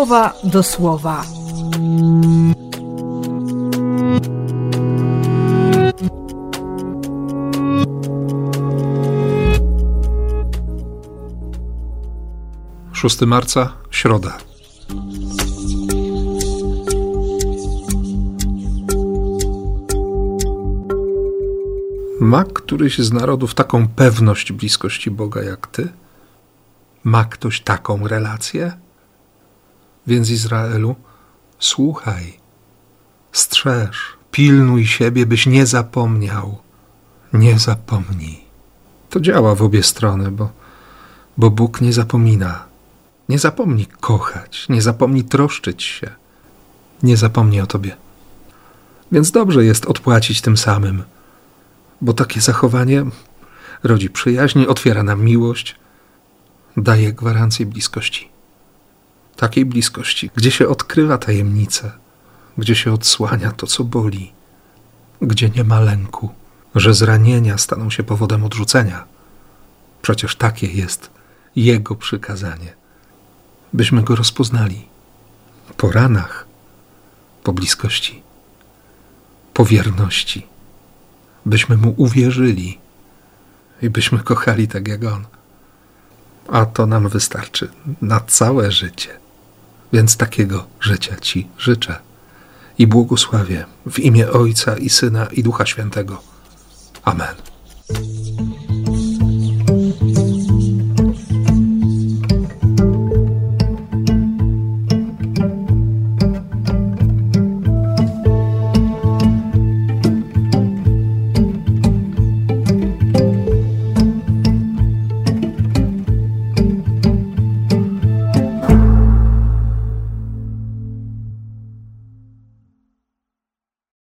słowa do słowa. Marca, środa. Ma któryś z narodów taką pewność bliskości Boga jak ty? Ma ktoś taką relację? Więc Izraelu, słuchaj, strzeż, pilnuj siebie, byś nie zapomniał. Nie zapomnij. To działa w obie strony, bo Bóg nie zapomina. Nie zapomnij kochać, nie zapomnij troszczyć się. Nie zapomnij o tobie. Więc dobrze jest odpłacić tym samym, bo takie zachowanie rodzi przyjaźń, otwiera nam miłość, daje gwarancję bliskości. Takiej bliskości, gdzie się odkrywa tajemnice, gdzie się odsłania to, co boli, gdzie nie ma lęku, że zranienia staną się powodem odrzucenia. Przecież takie jest Jego przykazanie, byśmy Go rozpoznali po ranach, po bliskości, po wierności, byśmy Mu uwierzyli i byśmy kochali tak jak On. A to nam wystarczy na całe życie. Więc takiego życia Ci życzę i błogosławię w imię Ojca i Syna i Ducha Świętego.